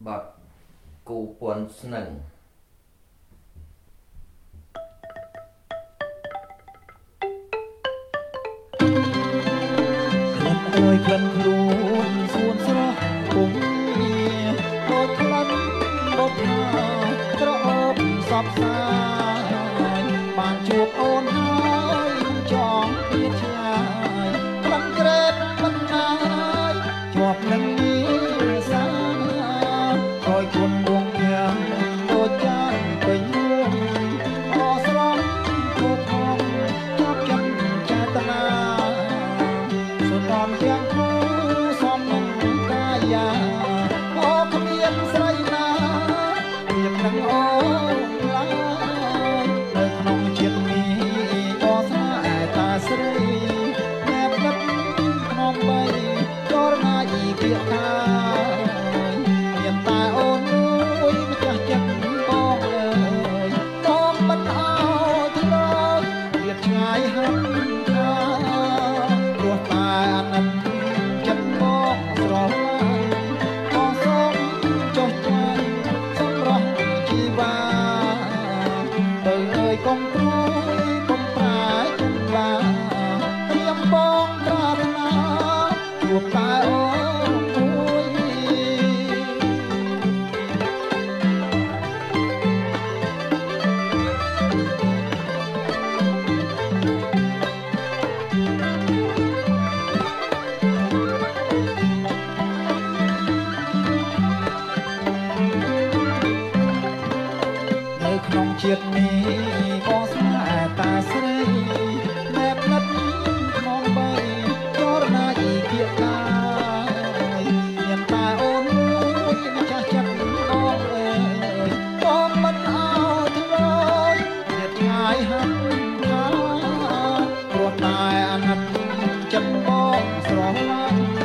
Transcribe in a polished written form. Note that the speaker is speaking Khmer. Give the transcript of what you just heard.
បទគូពន់ស្នឹងអើយក្លិនខ្លួនសួនស្រស់ពុំដូចក្លិនបុកក្រអូបសពសាយបានជួបអូនហើយចង់ពីឆ្ងាយក្លិនក្រេបមិនណាយជាប់នឹងនេះសាក្រោយគុណវងយ៉ាងដូចចានពេញរួមអស្រស់គោខំចាប់ចិត្តចេតនាសុនំទាំងគូសំនឹងកាយាអូគ្មានស្រីណាព្រៀបនឹងអូនឡើយនៅក្នុងចិត្តនេះក៏ស្នេហ៍តាស្រីណែបនិតក្នុងបីក៏រណាយគៀកកាមានតែអូនមួយម្ចាស់ចិត្តបងអើយបងមិនអោយធ្លាប់រៀបឆ្ងាយហឹមថាព្រោះតែអាណិតចិត្តបងស្រឡាញ់បងសូមចុះចាញ់សម្រស់ជីវាទៅអើយកុំព្រួយកុំប្រាជ្ញបាត្រៀមបងប្រាថ្នាជួបតែអូនមួយនៅក្នុងជាតិនេះក៏ស្នេហ៍តាស្រីណែបនិតក្នុងបីក៏រណាយគៀកកាយមានតែអូនមួយម្ចាស់ចិត្តបងអើយបងមិនអោយធ្លាយរៀបឆ្ងាយហឹមថាព្រោះតែអាណិតចិត្តបងស្រឡាញ់